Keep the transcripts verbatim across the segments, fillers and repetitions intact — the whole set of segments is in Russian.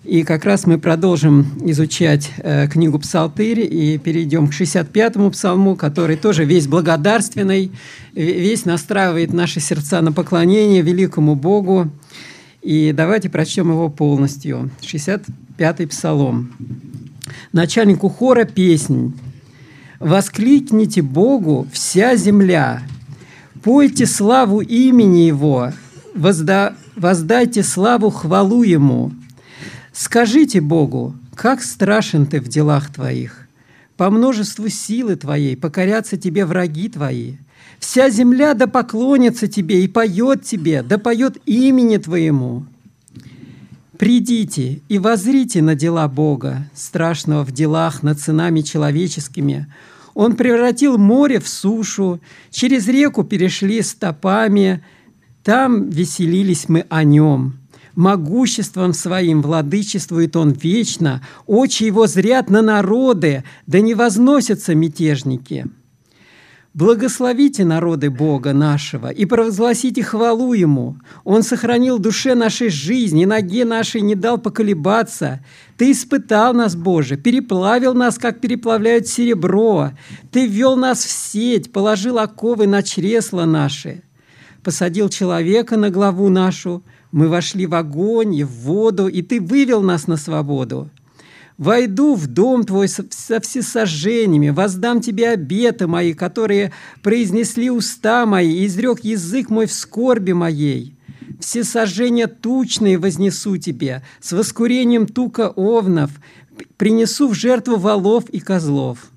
И как раз мы продолжим изучать э, книгу «Псалтырь» и перейдем к шестьдесят пятому псалму, который тоже весь благодарственный, весь настраивает наши сердца на поклонение великому Богу. И давайте прочтем его полностью. шестьдесят пятый псалом. Начальнику хора песнь. «Воскликните Богу, вся земля, пойте славу имени Его, возда... воздайте славу хвалу Ему. Скажите Богу, как страшен Ты в делах Твоих, по множеству силы Твоей покорятся Тебе враги Твои. Вся земля да поклонится Тебе и поет Тебе, да поет имени Твоему. Придите и воззрите на дела Бога, страшного в делах над сынами человеческими. Он превратил море в сушу, через реку перешли стопами, там веселились мы о Нем. Могуществом Своим владычествует Он вечно, очи Его зрят на народы, да не возносятся мятежники. Благословите народы Бога нашего и провозгласите хвалу Ему. Он сохранил душе нашей жизнь и ноге нашей не дал поколебаться. Ты испытал нас, Боже, переплавил нас, как переплавляют серебро. Ты ввел нас в сеть, положил оковы на чресла наши. Посадил человека на главу нашу, мы вошли в огонь и в воду, и Ты вывел нас на свободу. Войду в дом Твой со всесожжениями, воздам Тебе обеты мои, которые произнесли уста мои, и изрек язык мой в скорби моей. Всесожжения тучные вознесу Тебе, с воскурением тука овнов, принесу в жертву волов и козлов.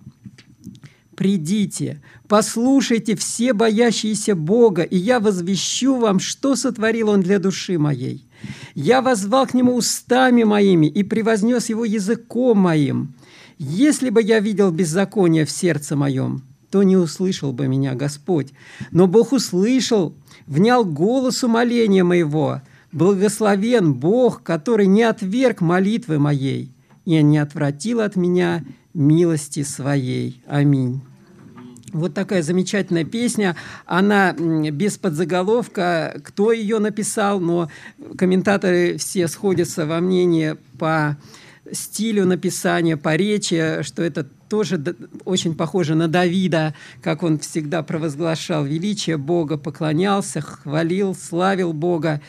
Придите, послушайте все боящиеся Бога, и я возвещу вам, что сотворил Он для души моей. Я воззвал к Нему устами моими и превознес Его языком моим. Если бы я видел беззаконие в сердце моем, то не услышал бы меня Господь. Но Бог услышал, внял голосу моления моего. Благословен Бог, который не отверг молитвы моей и не отвратил от меня милости Своей. Аминь». Вот такая замечательная песня. Она без подзаголовка, кто ее написал, но комментаторы все сходятся во мнении по стилю написания, по речи, что это тоже очень похоже на Давида, как он всегда провозглашал величие Бога, поклонялся, хвалил, славил Бога.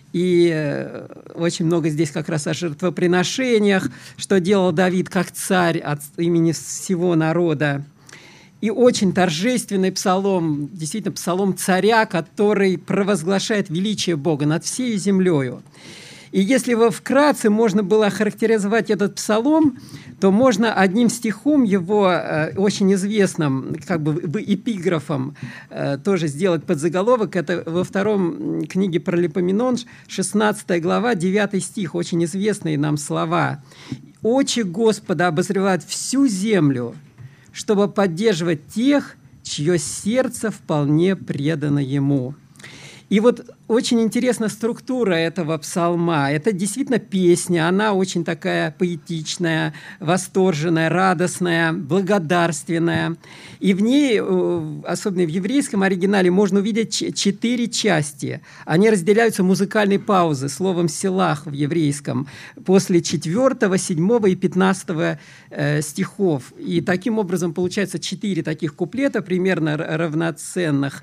И очень много здесь как раз о жертвоприношениях, что делал Давид как царь от имени всего народа. И очень торжественный псалом, действительно псалом царя, который провозглашает величие Бога над всей землею. И если бы вкратце можно было охарактеризовать этот псалом, то можно одним стихом его, э, очень известным, как бы эпиграфом, э, тоже сделать подзаголовок. Это во втором книге Паралипоменон, шестнадцатая глава, девятый стих, очень известные нам слова. «Очи Господа обозревают всю землю, чтобы поддерживать тех, чье сердце вполне предано Ему». И вот очень интересна структура этого псалма. Это действительно песня, она очень такая поэтичная, восторженная, радостная, благодарственная. И в ней, особенно в еврейском оригинале, можно увидеть четыре части. Они разделяются музыкальной паузой, словом «селах» в еврейском, после четвертого, седьмого и пятнадцатого э, стихов. И таким образом получается четыре таких куплета, примерно равноценных.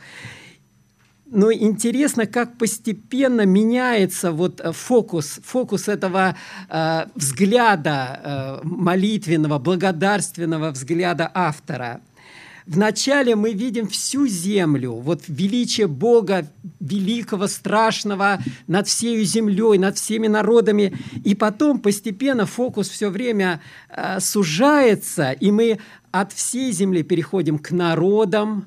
Но интересно, как постепенно меняется вот фокус, фокус этого э, взгляда э, молитвенного, благодарственного взгляда автора. Вначале мы видим всю землю, вот величие Бога, великого, страшного, над всей землей, над всеми народами. И потом постепенно фокус все время э, сужается, и мы от всей земли переходим к народам,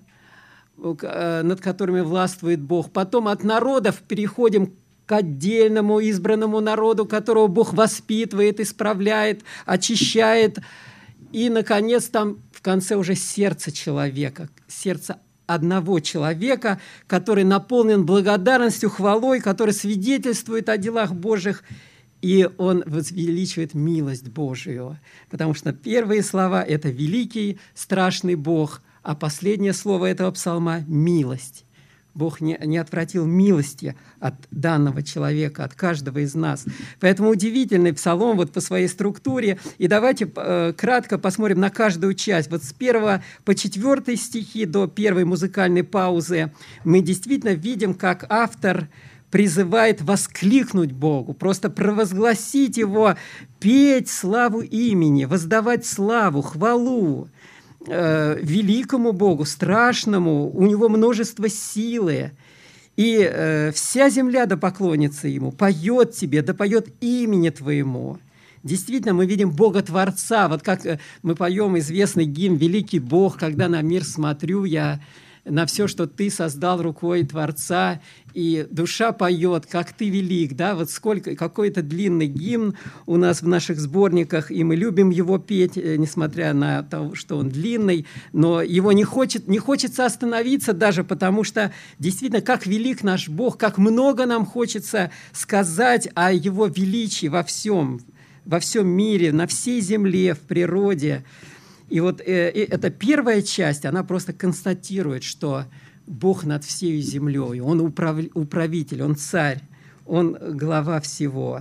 над которыми властвует Бог. Потом от народов переходим к отдельному избранному народу, которого Бог воспитывает, исправляет, очищает. И, наконец, там в конце уже сердце человека, сердце одного человека, который наполнен благодарностью, хвалой, который свидетельствует о делах Божьих, и он возвеличивает милость Божию. Потому что первые слова – это великий, страшный Бог, а последнее слово этого псалма – милость. Бог не, не отвратил милости от данного человека, от каждого из нас. Поэтому удивительный псалом вот по своей структуре. И давайте э, кратко посмотрим на каждую часть. Вот с первого по четвертый стихи до первой музыкальной паузы мы действительно видим, как автор призывает воскликнуть Богу, просто провозгласить Его, петь славу имени, воздавать славу, хвалу э, великому Богу, страшному, у Него множество силы. И э, вся земля да поклонится Ему, поет Тебе, да поет имени Твоему. Действительно, мы видим Бога Творца, вот как мы поем известный гимн «Великий Бог, когда на мир смотрю я», на все, что Ты создал рукой Творца, и душа поет, как Ты велик, да, вот сколько, какой-то длинный гимн у нас в наших сборниках, и мы любим его петь, несмотря на то, что он длинный, но его не, хочет, не хочется остановиться даже, потому что действительно, как велик наш Бог, как много нам хочется сказать о Его величии во всем, во всем мире, на всей земле, в природе. И вот э, эта первая часть, она просто констатирует, что Бог над всей землей, Он управ... управитель, Он царь, Он глава всего.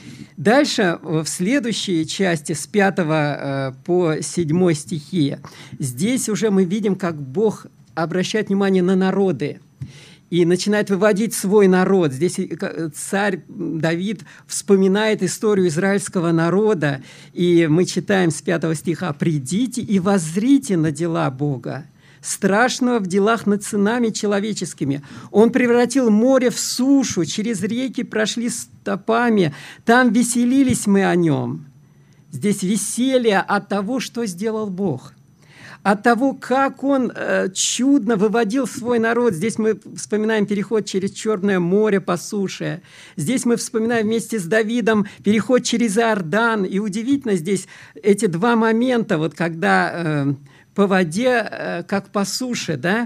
Дальше, в следующей части, с пятого э, по седьмой стихи, здесь уже мы видим, как Бог обращает внимание на народы и начинает выводить свой народ. Здесь царь Давид вспоминает историю израильского народа, и мы читаем с пятого стиха: «Придите и воззрите на дела Бога, страшного в делах над сынами человеческими. Он превратил море в сушу, через реки прошли стопами, там веселились мы о нем». Здесь веселье от того, что сделал Бог, от того, как Он э, чудно выводил свой народ. Здесь мы вспоминаем переход через Черное море по суше. Здесь мы вспоминаем вместе с Давидом переход через Иордан. И удивительно здесь эти два момента, вот когда э, по воде, э, как по суше, да.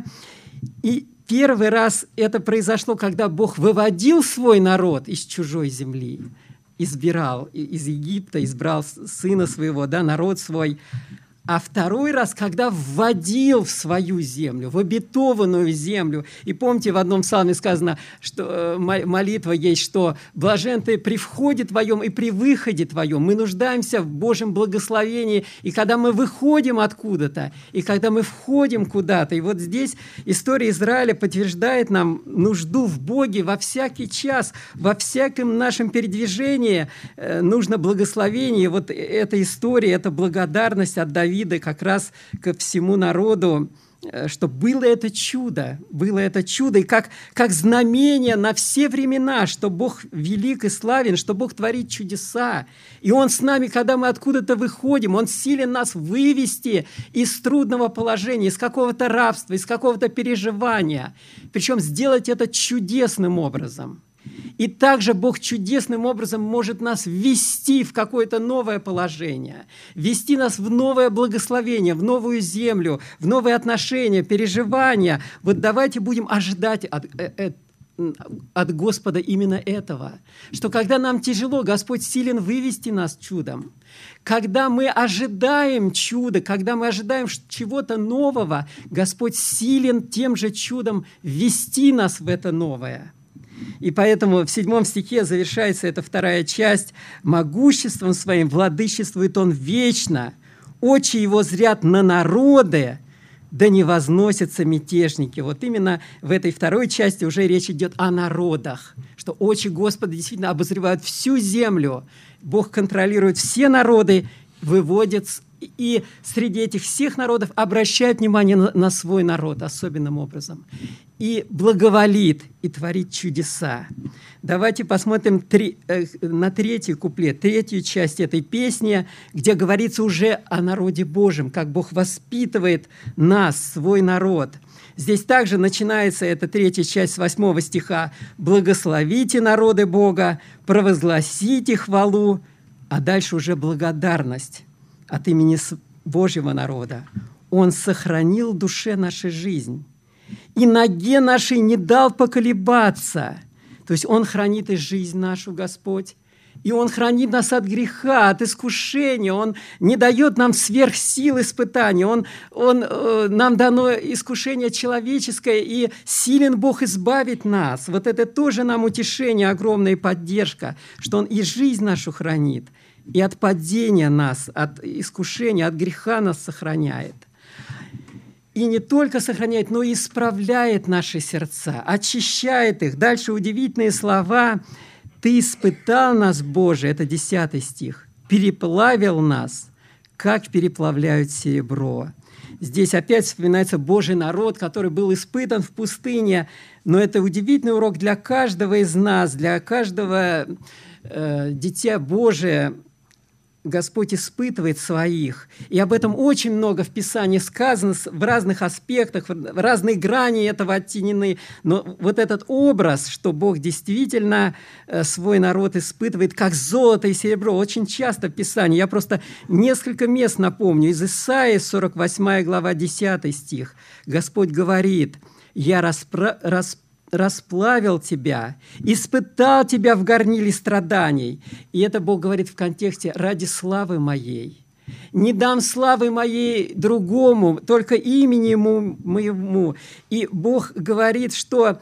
И первый раз это произошло, когда Бог выводил свой народ из чужой земли, избирал из Египта, избрал сына своего, да, народ свой. А второй раз, когда вводил в свою землю, в обетованную землю. И помните, в одном псалме сказано, что молитва есть, что «блажен ты при входе твоем и при выходе твоем». Мы нуждаемся в Божьем благословении, и когда мы выходим откуда-то, и когда мы входим куда-то. И вот здесь история Израиля подтверждает нам нужду в Боге во всякий час, во всяком нашем передвижении нужно благословение. И вот эта история, эта благодарность от Давида как раз ко всему народу, что было это чудо, было это чудо, и как, как знамение на все времена, что Бог велик и славен, что Бог творит чудеса. И Он с нами, когда мы откуда-то выходим, Он силен нас вывести из трудного положения, из какого-то рабства, из какого-то переживания. Причем сделать это чудесным образом. И также Бог чудесным образом может нас ввести в какое-то новое положение, ввести нас в новое благословение, в новую землю, в новые отношения, переживания. Вот давайте будем ожидать от, от Господа именно этого, что когда нам тяжело, Господь силен вывести нас чудом. Когда мы ожидаем чуда, когда мы ожидаем чего-то нового, Господь силен тем же чудом ввести нас в это новое. И поэтому в седьмом стихе завершается эта вторая часть. «Могуществом своим владычествует Он вечно, очи Его зрят на народы, да не возносятся мятежники». Вот именно в этой второй части уже речь идет о народах, что очи Господа действительно обозревают всю землю. Бог контролирует все народы, выводит, и среди этих всех народов обращает внимание на, на свой народ особенным образом. И благоволит, и творит чудеса. Давайте посмотрим три, э, на третий куплет, третью часть этой песни, где говорится уже о народе Божьем, как Бог воспитывает нас, свой народ. Здесь также начинается эта третья часть с восьмого стиха. «Благословите народы Бога, провозгласите хвалу», а дальше уже благодарность от имени Божьего народа. «Он сохранил душе нашей жизнь, и ноге нашей не дал поколебаться». То есть Он хранит и жизнь нашу, Господь, И Он хранит нас от греха, от искушения. Он не дает нам сверхсил испытаний. Он, он, э, нам дано искушение человеческое, и силен Бог избавить нас. Вот это тоже нам утешение, огромная поддержка, что Он и жизнь нашу хранит, и от падения нас, от искушения, от греха нас сохраняет. И не только сохраняет, но и исправляет наши сердца, очищает их. Дальше удивительные слова. «Ты испытал нас, Боже», это десятый стих, «переплавил нас, как переплавляют серебро». Здесь опять вспоминается Божий народ, который был испытан в пустыне. Но это удивительный урок для каждого из нас, для каждого э, дитя Божия. Господь испытывает своих. И об этом очень много в Писании сказано в разных аспектах, в разные грани этого оттенены. Но вот этот образ, что Бог действительно свой народ испытывает, как золото и серебро, очень часто в Писании. Я просто несколько мест напомню. Из Исаии, сорок восьмая глава, десятый стих. Господь говорит: «Я распра... расп... расплавил тебя, испытал тебя в горниле страданий». И это Бог говорит в контексте «ради славы моей». «Не дам славы моей другому, только имени ему, моему». И Бог говорит, что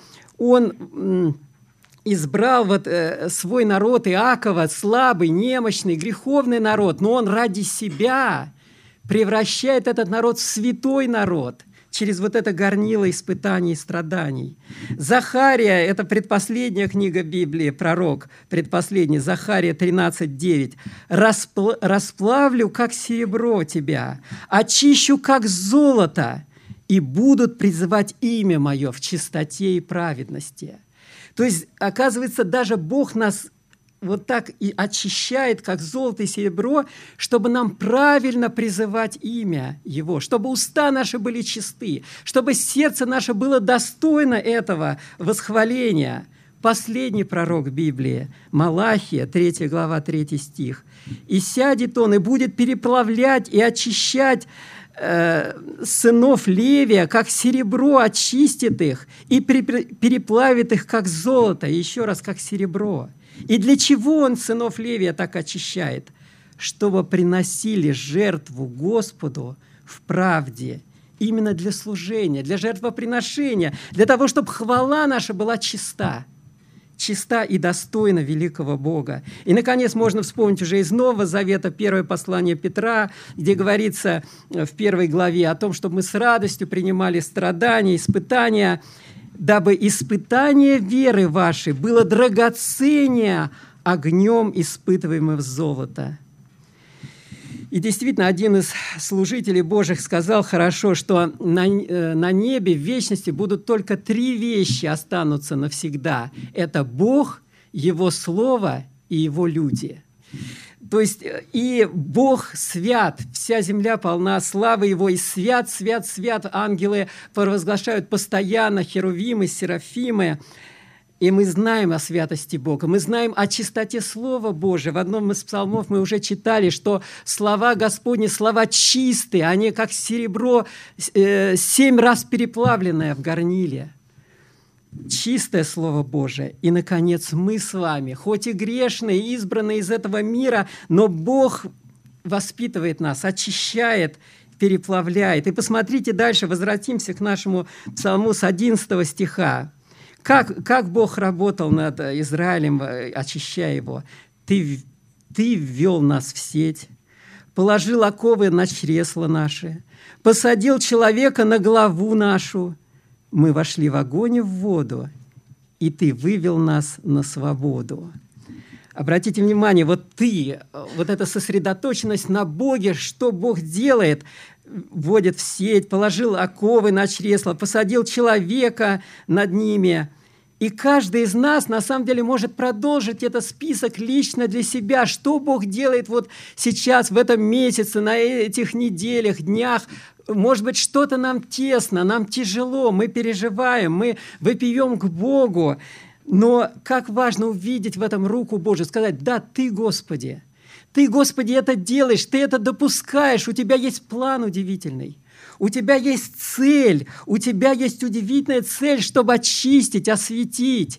Он избрал вот, э, свой народ Иакова, слабый, немощный, греховный народ, но Он ради себя превращает этот народ в святой народ через вот это горнило испытаний и страданий. Захария, это предпоследняя книга Библии, пророк, предпоследний, Захария тринадцать девять. «Распл- «Расплавлю, как серебро тебя, очищу, как золото, и будут призывать имя мое в чистоте и праведности». То есть, оказывается, даже Бог нас вот так и очищает, как золото и серебро, чтобы нам правильно призывать имя Его, чтобы уста наши были чисты, чтобы сердце наше было достойно этого восхваления. Последний пророк Библии, Малахия, третья глава, третий стих. «И сядет он, и будет переплавлять и очищать э, сынов Левия, как серебро очистит их, и переплавит их, как золото», и еще раз, как серебро. И для чего Он сынов Левия так очищает? Чтобы приносили жертву Господу в правде, именно для служения, для жертвоприношения, для того, чтобы хвала наша была чиста, чиста и достойна великого Бога. И, наконец, можно вспомнить уже из Нового Завета первое послание Петра, где говорится в первой главе о том, чтобы мы с радостью принимали страдания, испытания, дабы испытание веры вашей было драгоценнее огнем испытываемого золота. И действительно, один из служителей Божьих сказал хорошо, что на, на небе в вечности будут только три вещи останутся навсегда. Это Бог, Его Слово и Его люди. То есть и Бог свят, вся земля полна славы Его, и свят, свят, свят ангелы провозглашают постоянно, херувимы, серафимы. И мы знаем о святости Бога, мы знаем о чистоте Слова Божия. В одном из псалмов мы уже читали, что слова Господни, слова чистые, они как серебро э, семь раз переплавленное в горниле. Чистое Слово Божие. И, наконец, мы с вами, хоть и грешные, избранные из этого мира, но Бог воспитывает нас, очищает, переплавляет. И посмотрите дальше, возвратимся к нашему псалму с одиннадцатого стиха. Как, как Бог работал над Израилем, очищая его? Ты, ты ввел нас в сеть, положил оковы на чресла наши, посадил человека на главу нашу. Мы вошли в огонь и в воду, и Ты вывел нас на свободу. Обратите внимание, вот Ты, вот эта сосредоточенность на Боге, что Бог делает, вводит в сеть, положил оковы на чресла, посадил человека над ними. И каждый из нас, на самом деле, может продолжить этот список лично для себя, что Бог делает вот сейчас, в этом месяце, на этих неделях, днях. Может быть, что-то нам тесно, нам тяжело, мы переживаем, мы вопием к Богу. Но как важно увидеть в этом руку Божию, сказать: «Да, Ты, Господи, Ты, Господи, это делаешь, Ты это допускаешь, у Тебя есть план удивительный». У Тебя есть цель, у Тебя есть удивительная цель, чтобы очистить, осветить.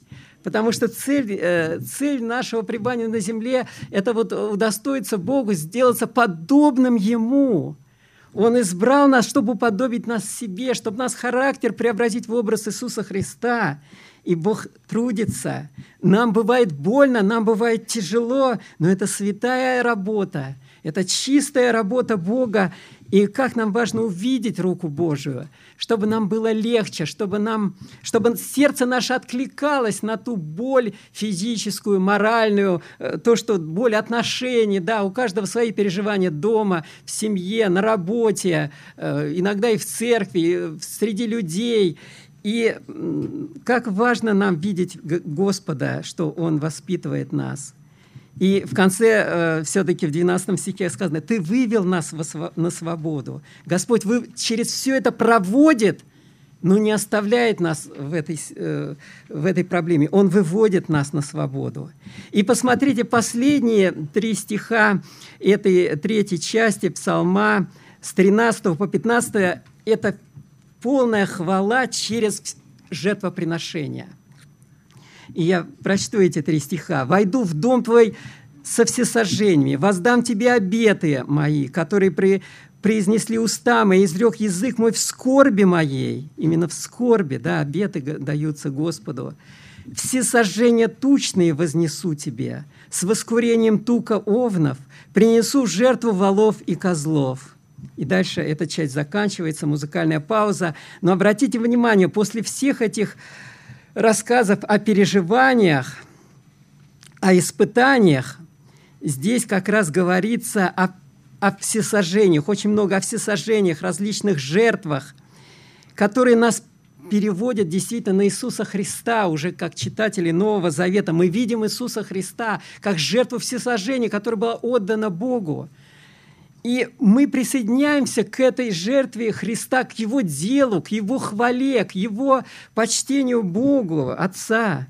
Потому что цель, цель нашего пребывания на земле – это вот удостоиться Богу, сделаться подобным Ему. Он избрал нас, чтобы уподобить нас себе, чтобы наш характер преобразить в образ Иисуса Христа. И Бог трудится. Нам бывает больно, нам бывает тяжело, но это святая работа, это чистая работа Бога. И как нам важно увидеть руку Божию, чтобы нам было легче, чтобы, нам, чтобы сердце наше откликалось на ту боль физическую, моральную, то, что боль отношений, да, у каждого свои переживания дома, в семье, на работе, иногда и в церкви, среди людей. И как важно нам видеть Господа, что Он воспитывает нас. И в конце, э, все-таки в двенадцатом стихе сказано: «Ты вывел нас на свободу». Господь вы, через все это проводит, но не оставляет нас в этой, э, в этой проблеме. Он выводит нас на свободу. И посмотрите, последние три стиха этой третьей части Псалма с тринадцатого по пятнадцатый – это полная хвала через жертвоприношение. И я прочту эти три стиха. «Войду в дом твой со всесожжениями, воздам тебе обеты мои, которые при, произнесли уста мои, изрек язык мой в скорби моей». Именно в скорби, да, обеты даются Господу. «Всесожжения тучные вознесу тебе, с воскурением тука овнов принесу в жертву волов и козлов». И дальше эта часть заканчивается, музыкальная пауза. Но обратите внимание, после всех этих рассказов о переживаниях, о испытаниях, здесь как раз говорится о, о всесожжениях, очень много о всесожжениях, различных жертвах, которые нас переводят действительно на Иисуса Христа, уже как читатели Нового Завета. Мы видим Иисуса Христа как жертву всесожжения, которая была отдана Богу. И мы присоединяемся к этой жертве Христа, к Его делу, к Его хвале, к Его почтению Богу, Отца.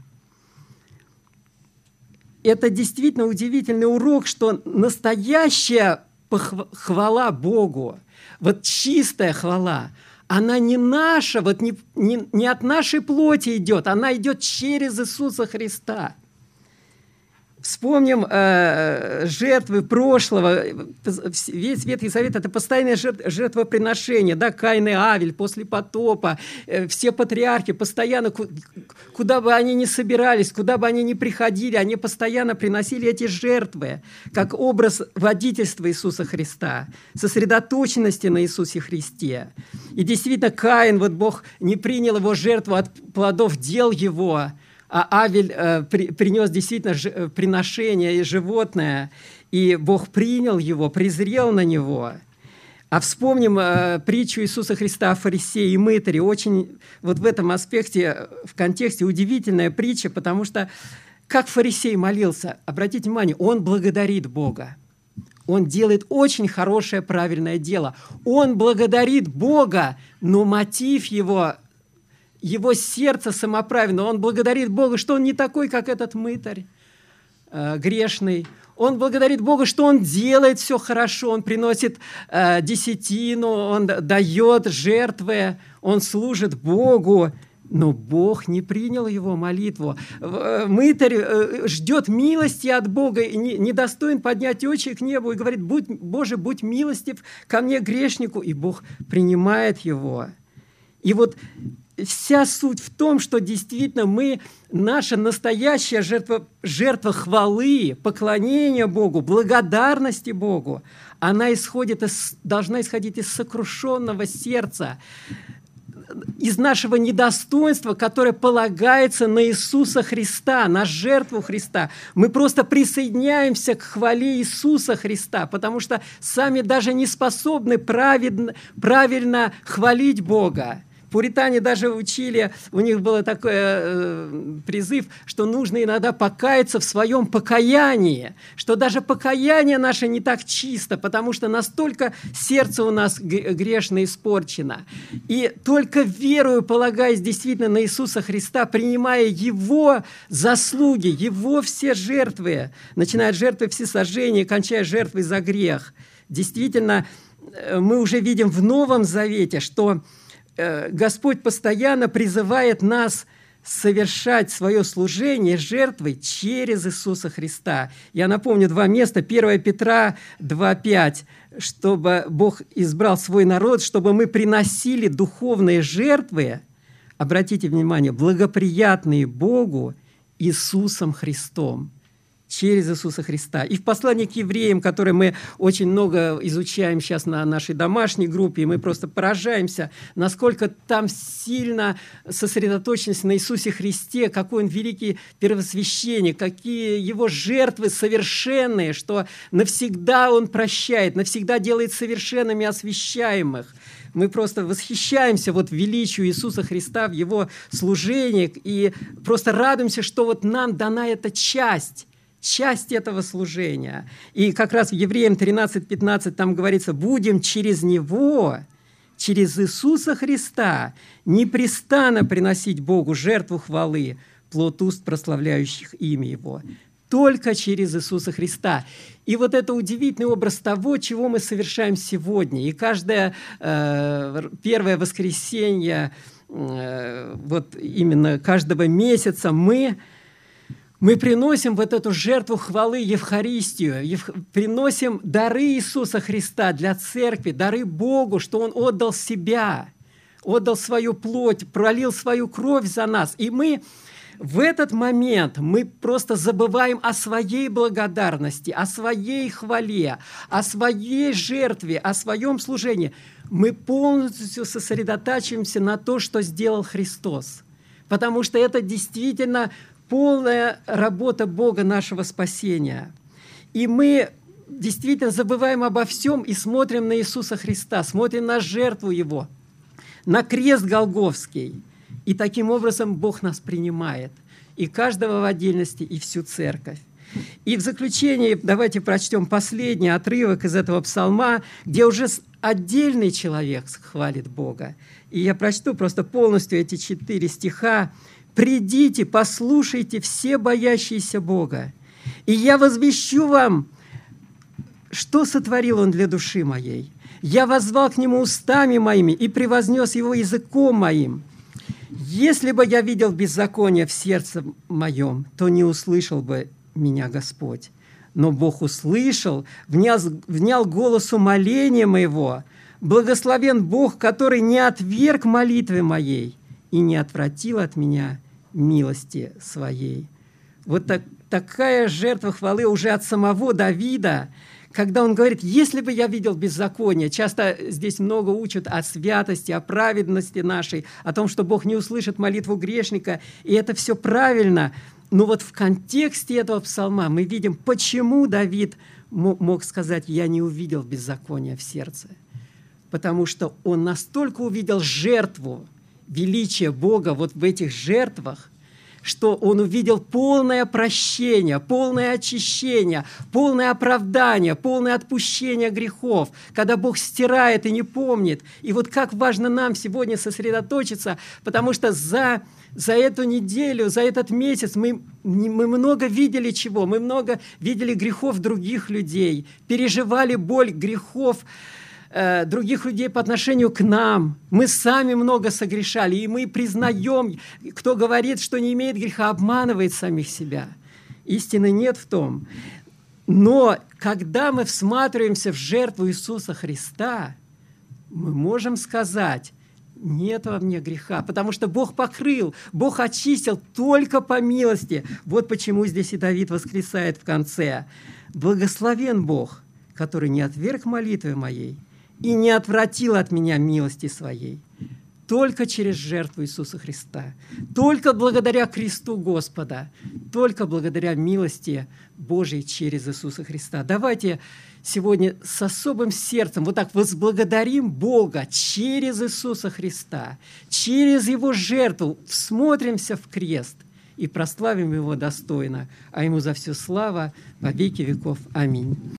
Это действительно удивительный урок, что настоящая хвала Богу, вот чистая хвала, она не наша, вот не, не, не от нашей плоти идет, она идет через Иисуса Христа. Вспомним э, жертвы прошлого. Весь Ветхий Завет – это постоянное жертвоприношение. Да? Каин и Авель после потопа. Э, все патриархи постоянно, куда бы они ни собирались, куда бы они ни приходили, они постоянно приносили эти жертвы, как образ водительства Иисуса Христа, сосредоточенности на Иисусе Христе. И действительно, Каин, вот Бог не принял его жертву от плодов дел его, а Авель э, при, принес действительно ж, приношение и животное, и Бог принял его, презрел на него. А вспомним э, притчу Иисуса Христа о фарисее и мытаре. Очень вот в этом аспекте, в контексте удивительная притча, потому что как фарисей молился, обратите внимание, он благодарит Бога. Он делает очень хорошее, правильное дело. Он благодарит Бога, но мотив его – его сердце самоправедно. Он благодарит Бога, что он не такой, как этот мытарь э, грешный. Он благодарит Бога, что он делает все хорошо. Он приносит э, десятину, он дает жертвы, он служит Богу. Но Бог не принял его молитву. Мытарь э, ждет милости от Бога и не, не достоин поднять очи к небу и говорит: будь, «Боже, будь милостив ко мне, грешнику». И Бог принимает его. И вот вся суть в том, что действительно мы, наша настоящая жертва, жертва хвалы, поклонения Богу, благодарности Богу, она исходит из, должна исходить из сокрушенного сердца, из нашего недостоинства, которое полагается на Иисуса Христа, на жертву Христа. Мы просто присоединяемся к хвале Иисуса Христа, потому что сами даже не способны праведно, правильно хвалить Бога. Пуритане даже учили, у них был такой э, призыв, что нужно иногда покаяться в своем покаянии, что даже покаяние наше не так чисто, потому что настолько сердце у нас грешно испорчено. И только верою, полагаясь действительно на Иисуса Христа, принимая Его заслуги, Его все жертвы, начиная от жертвы всесожжения, кончая жертвой за грех, действительно, мы уже видим в Новом Завете, что Господь постоянно призывает нас совершать свое служение жертвой через Иисуса Христа. Я напомню два места. первое Петра два пять. Чтобы Бог избрал свой народ, чтобы мы приносили духовные жертвы, обратите внимание, благоприятные Богу Иисусом Христом. Через Иисуса Христа. И в послании к евреям, которое мы очень много изучаем сейчас на нашей домашней группе, и мы просто поражаемся, насколько там сильно сосредоточенность на Иисусе Христе, какой Он великий первосвященник, какие Его жертвы совершенные, что навсегда Он прощает, навсегда делает совершенными освящаемых. Мы просто восхищаемся вот величию Иисуса Христа в Его служениях и просто радуемся, что вот нам дана эта часть, часть этого служения. И как раз в Евреям тринадцать пятнадцать там говорится, будем через Него, через Иисуса Христа непрестанно приносить Богу жертву хвалы, плод уст, прославляющих имя Его. Только через Иисуса Христа. И вот это удивительный образ того, чего мы совершаем сегодня. И каждое э, первое воскресенье, э, вот именно каждого месяца мы... Мы приносим вот эту жертву хвалы, Евхаристию, ев... приносим дары Иисуса Христа для церкви, дары Богу, что Он отдал себя, отдал свою плоть, пролил свою кровь за нас. И мы в этот момент, мы просто забываем о своей благодарности, о своей хвале, о своей жертве, о своем служении. Мы полностью сосредотачиваемся на то, что сделал Христос, потому что это действительно полная работа Бога нашего спасения. И мы действительно забываем обо всем и смотрим на Иисуса Христа, смотрим на жертву Его, на крест Голгофский. И таким образом Бог нас принимает, и каждого в отдельности, и всю церковь. И в заключение давайте прочтем последний отрывок из этого псалма, где уже отдельный человек хвалит Бога. И я прочту просто полностью эти четыре стиха. «Придите, послушайте все боящиеся Бога, и я возвещу вам, что сотворил Он для души моей. Я воззвал к Нему устами моими и превознес Его языком моим. Если бы я видел беззаконие в сердце моем, то не услышал бы меня Господь. Но Бог услышал, внял, внял голосу моления моего. Благословен Бог, который не отверг молитвы моей и не отвратил от меня милости своей». Вот так, такая жертва хвалы уже от самого Давида, когда он говорит, если бы я видел беззаконие, часто здесь много учат о святости, о праведности нашей, о том, что Бог не услышит молитву грешника, и это все правильно. Но вот в контексте этого псалма мы видим, почему Давид мог сказать, я не увидел беззакония в сердце. Потому что он настолько увидел жертву, величие Бога вот в этих жертвах, что он увидел полное прощение, полное очищение, полное оправдание, полное отпущение грехов, когда Бог стирает и не помнит. И вот как важно нам сегодня сосредоточиться, потому что за, за эту неделю, за этот месяц мы, мы много видели чего, мы много видели грехов других людей, переживали боль грехов других людей по отношению к нам. Мы сами много согрешали, и мы признаем, кто говорит, что не имеет греха, обманывает самих себя. Истины нет в том. Но когда мы всматриваемся в жертву Иисуса Христа, мы можем сказать, нет во мне греха, потому что Бог покрыл, Бог очистил только по милости. Вот почему здесь и Давид восклицает в конце. «Благословен Бог, который не отверг молитвы моей, и не отвратил от меня милости своей». Только через жертву Иисуса Христа, только благодаря кресту Господа, только благодаря милости Божьей через Иисуса Христа. Давайте сегодня с особым сердцем вот так возблагодарим Бога через Иисуса Христа, через Его жертву, всмотримся в крест и прославим Его достойно, а Ему за все слава во веки веков. Аминь.